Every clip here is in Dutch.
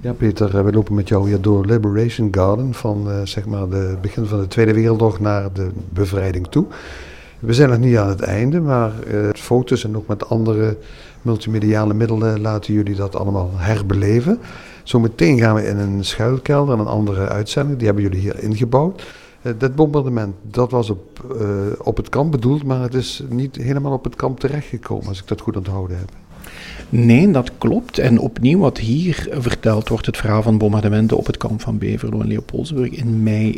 Ja, Peter, we lopen met jou hier door Liberation Garden van zeg maar de begin van de Tweede Wereldoorlog naar de bevrijding toe. We zijn nog niet aan het einde, maar foto's en ook met andere multimediale middelen laten jullie dat allemaal herbeleven. Zometeen gaan we in een schuilkelder, een andere uitzending, die hebben jullie hier ingebouwd. Dat bombardement, dat was op het kamp bedoeld, maar het is niet helemaal op het kamp terechtgekomen, als ik dat goed onthouden heb. Nee, dat klopt. En opnieuw wat hier verteld wordt, het verhaal van bombardementen op het kamp van Beverlo en Leopoldsburg in mei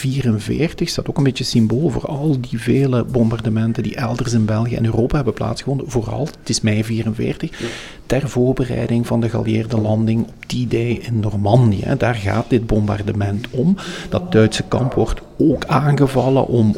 1944, staat ook een beetje symbool voor al die vele bombardementen die elders in België en Europa hebben plaatsgevonden. Vooral, het is mei 1944, ter voorbereiding van de geallieerde landing op D-Day in Normandië. Daar gaat dit bombardement om. Dat Duitse kamp wordt ook aangevallen om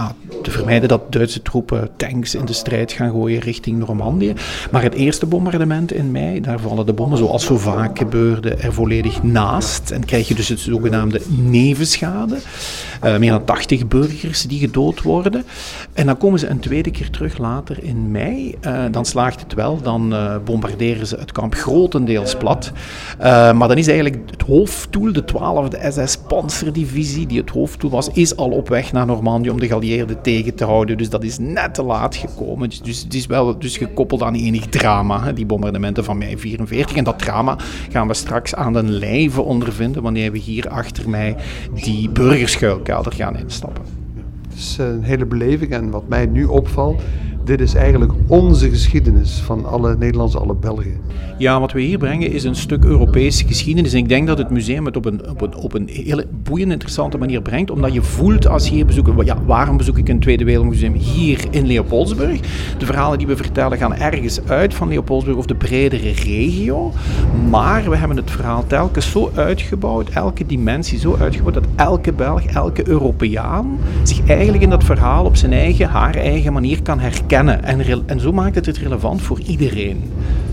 te vermijden dat Duitse troepen tanks in de strijd gaan gooien richting Normandië. Maar het eerste bombardement in mei, daar vallen de bommen, zoals zo vaak gebeurde, er volledig naast. En krijg je dus het zogenaamde nevenschade. Meer dan 80 burgers die gedood worden. En dan komen ze een tweede keer terug later in mei. Dan slaagt het wel, dan bombarderen ze het kamp grotendeels plat. Maar dan is eigenlijk het hoofddoel, de 12e SS-panzerdivisie, die het hoofddoel was, is al op weg naar Normandië om de geallieerden tegen te houden. Dus dat is net te laat gekomen. Dus het is wel gekoppeld aan enig drama, die bombardementen van mei 1944. En dat drama gaan we straks aan den lijve ondervinden wanneer we hier achter mij die burgerschuilkelder gaan instappen. Het is een hele beleving en wat mij nu opvalt, dit is eigenlijk onze geschiedenis van alle Nederlanders, alle Belgen. Ja, wat we hier brengen is een stuk Europese geschiedenis. En ik denk dat het museum het op een hele boeiende, interessante manier brengt. Omdat je voelt als je hier bezoekt, waarom bezoek ik een Tweede Wereldmuseum hier in Leopoldsburg? De verhalen die we vertellen gaan ergens uit van Leopoldsburg of de bredere regio. Maar we hebben het verhaal telkens zo uitgebouwd, elke dimensie zo uitgebouwd, dat elke Belg, elke Europeaan zich eigenlijk in dat verhaal op zijn eigen, haar eigen manier kan herkennen. En zo maakt het relevant voor iedereen.